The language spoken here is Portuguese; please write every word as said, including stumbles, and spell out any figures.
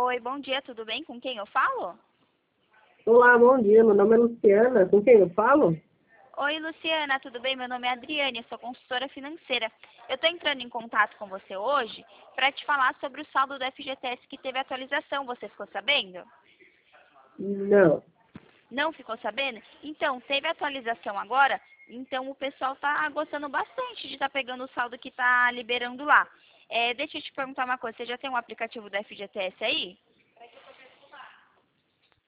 Oi, bom dia, tudo bem? Com quem eu falo? Olá, bom dia. Meu nome é Luciana. Com quem eu falo? Oi, Luciana, tudo bem? Meu nome é Adriane, eu sou consultora financeira. Eu estou entrando em contato com você hoje para te falar sobre o saldo do F G T S que teve atualização. Você ficou sabendo? Não. Não ficou sabendo? Então, teve atualização agora, então o pessoal está gostando bastante de estar pegando o saldo que está liberando lá. É, deixa eu te perguntar uma coisa, você já tem um aplicativo do F G T S aí?